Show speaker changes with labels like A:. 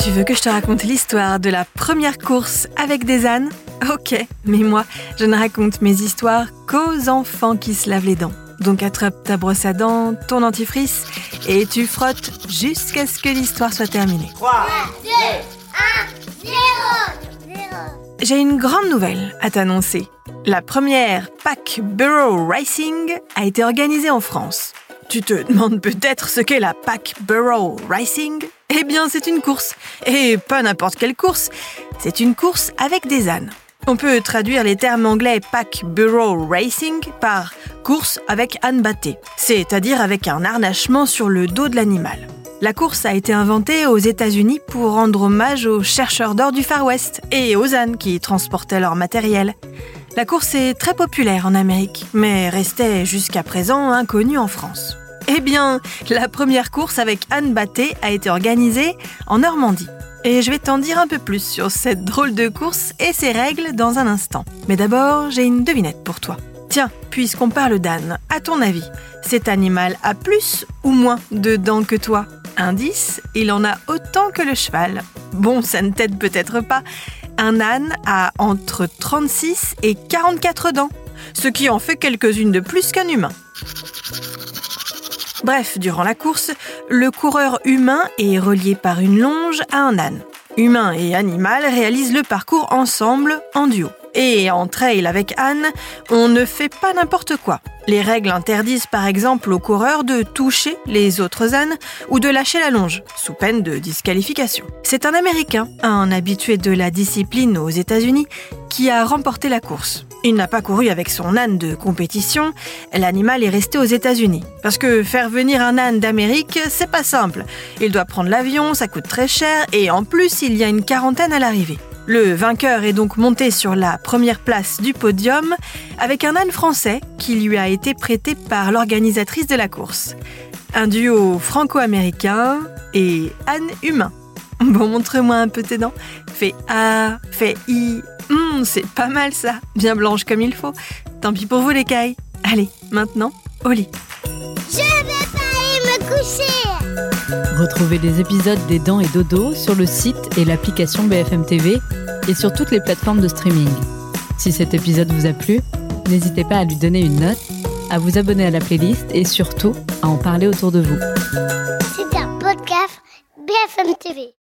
A: Tu veux que je te raconte l'histoire de la première course avec des ânes ? Ok, mais moi, je ne raconte mes histoires qu'aux enfants qui se lavent les dents. Donc attrape ta brosse à dents, ton dentifrice et tu frottes jusqu'à ce que l'histoire soit terminée.
B: 3, 2, 1, 0.
A: J'ai une grande nouvelle à t'annoncer. La première Pack Burro Racing a été organisée en France. Tu te demandes peut-être ce qu'est la Pack Burro Racing ? Eh bien, c'est une course. Et pas n'importe quelle course, c'est une course avec des ânes. On peut traduire les termes anglais Pack Burro Racing par course avec âne bâté, c'est-à-dire avec un harnachement sur le dos de l'animal. La course a été inventée aux États-Unis pour rendre hommage aux chercheurs d'or du Far West et aux ânes qui transportaient leur matériel. La course est très populaire en Amérique, mais restait jusqu'à présent inconnue en France. Eh bien, la première course avec âne bâté a été organisée en Normandie. Et je vais t'en dire un peu plus sur cette drôle de course et ses règles dans un instant. Mais d'abord, j'ai une devinette pour toi. Tiens, puisqu'on parle d'âne, à ton avis, cet animal a plus ou moins de dents que toi ? Indice, il en a autant que le cheval. Bon, ça ne t'aide peut-être pas. Un âne a entre 36 et 44 dents, ce qui en fait quelques-unes de plus qu'un humain. Bref, durant la course, le coureur humain est relié par une longe à un âne. Humain et animal réalisent le parcours ensemble en duo. Et en trail avec âne, on ne fait pas n'importe quoi. Les règles interdisent par exemple aux coureurs de toucher les autres ânes ou de lâcher la longe, sous peine de disqualification. C'est un Américain, un habitué de la discipline aux États-Unis, qui a remporté la course. Il n'a pas couru avec son âne de compétition, l'animal est resté aux États-Unis. Parce que faire venir un âne d'Amérique, c'est pas simple. Il doit prendre l'avion, ça coûte très cher, et en plus, il y a une quarantaine à l'arrivée. Le vainqueur est donc monté sur la première place du podium avec un âne français qui lui a été prêté par l'organisatrice de la course. Un duo franco-américain et âne humain. Bon, montre-moi un peu tes dents. Fais A, fais I. C'est pas mal ça, bien blanche comme il faut. Tant pis pour vous les cailles. Allez, maintenant, au lit.
B: Je vais pas aller me coucher.
C: Retrouvez les épisodes des Dents et Dodo sur le site et l'application BFM TV et sur toutes les plateformes de streaming. Si cet épisode vous a plu, n'hésitez pas à lui donner une note, à vous abonner à la playlist et surtout à en parler autour de vous.
B: C'est un podcast BFM TV.